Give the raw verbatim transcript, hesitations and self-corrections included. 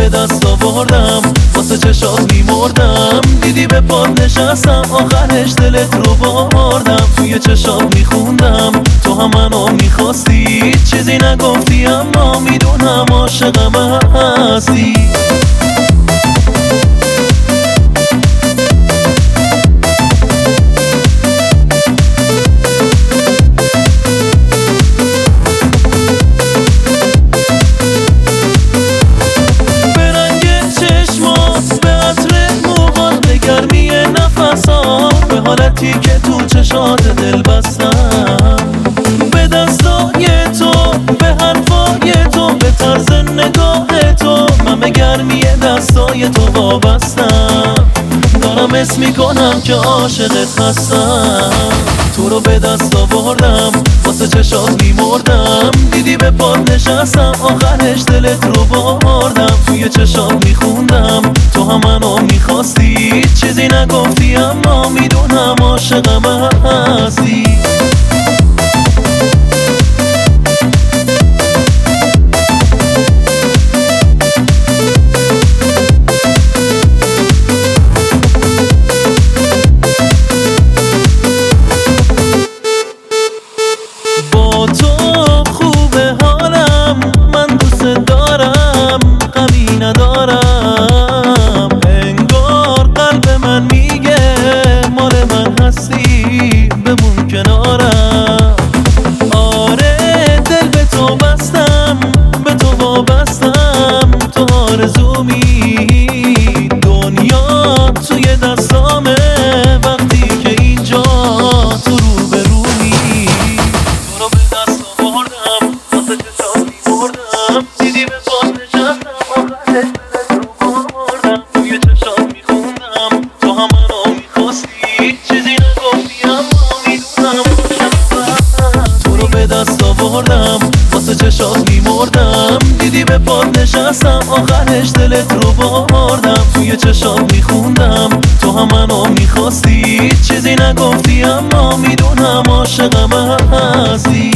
به دست آوردم، واسه چشات میمردم، دیدی به پات نشستم، آخرش دلت رو بردم. توی چشات میخوندم تو هم منو میخواستی، چیزی نگفتی اما میدونم عاشقم هستی. به حالتی که تو چشات دل بستم، به دستای تو، به حرفای تو، به طرز نگاه تو، من به گرمی دستای تو وابستم. دارم اسم میکنم که عاشقت هستم. تو رو به دست آوردم، واسه چشات میمردم، دیدی به پات نشستم، آخرش دلت رو بردم. توی چشات میخوندم تو هم منو میخواستی، چیزی نگفتی اما میدونم عاشقم هستی. با تو خوبه حالم، من دوست دارم، غمی ندارم، انگار قلب من میگه مال من هستی، بمون کنارم. آره دل به تو بستم، به تو وابستم، تو آرزومی، دنیا توی دستامه وقتی که اینجا تو رو به رومی. تو رو به دست آوردم، واسه چشات میمردم، دیدی به پات نشستم، آخرش دلت رو بردم. توی چشات میخوندم تو هم منو میخواستی، چیزی نگفتی اما میدونم عاشقم. تو رو به دست آوردم، واسه چشات میمردم، دیدی به پات نشستم، آخرش دلت رو بردم. توی چشات میخوندم تو هم منو میخواستی، چیزی نگفتی اما میدونم عاشقم هستی.